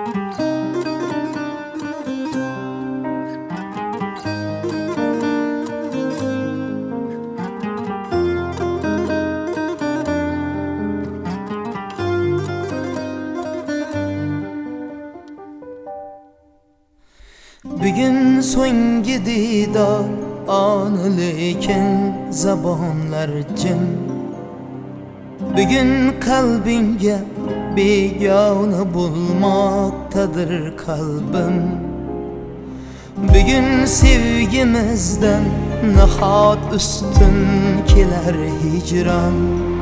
Bugün so'nggi didor onu lekin zabonlar jim. Bugün qalbingga begona bo'lmoqdadir qalbim. Bugün sevgimizdan nahot ustun kelar hicron.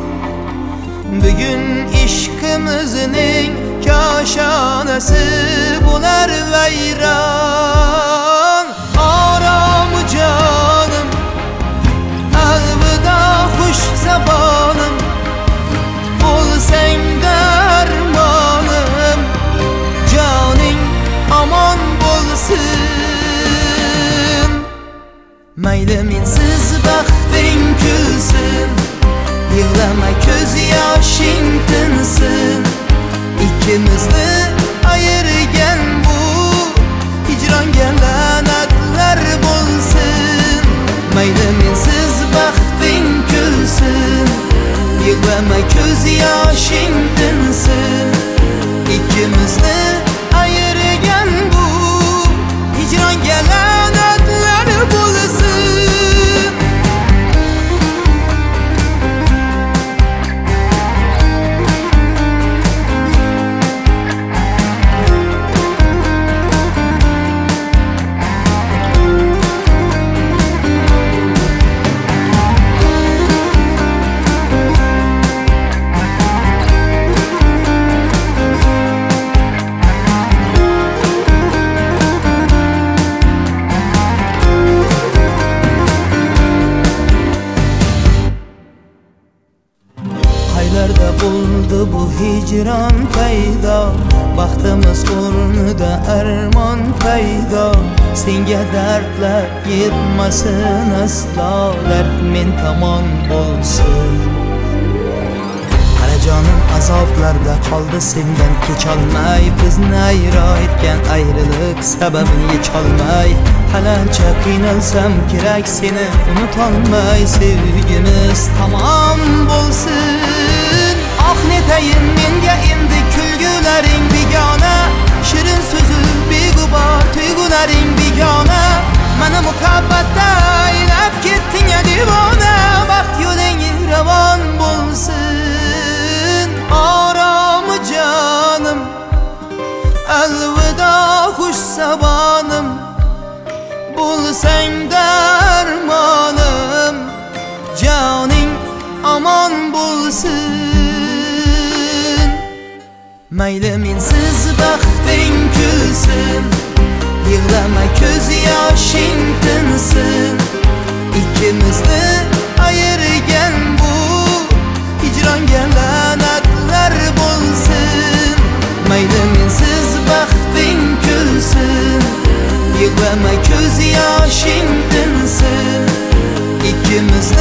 Bugün ishqimizning koshonasi bo'lar vayron. Orom jonim, alvida xush zabonim, bo'lsang darmonim, joning omon bo'lsin. Mayli mensiz baxting kulsin, yig'lama ko'z yoshing tinsin. İkimizni ayirgan bu hijronga la'natlar bo'lsin. Mayli mensiz baxting kulsin, yig'lama ko'z yoshing tinsin. İkimizni ayirgan bu hijronga la'natlar bo'lsin. Qaylarda bo'ldi bu hijron paydo, baxtimiz o'rnida armon paydo. Senga dardlar yetmasin aslo, dard men tomon bo'lsin. Qara jonim azoblarda qoldi sendan kecholmay, bizni ayro etgan ayriliq sababini yecholmay. Qalancha qiynalsam kerak seni unutolmay, sevgimiz tamom bo'lsin. Ah netayin menga endi kulgularing begona, shirin so'zi beg'ubor tuyg'ularing begona. Mana muhabbatda aylab ketding ya devona, baxt yo'ling ravon bo'lsin. Orom jonim, alvida xush sabonim, bo'lsang darmonim, joning omon bo'lsin. Mayli mensiz baxting kulsin, yig'lama ko'z yoshing tinsin. Ikkimizni ayirgan bu hijronga la'natlar bo'lsin. Mayli mensiz baxting kulsin, yig'lama ko'z yoshing tinsin. Ikkimizni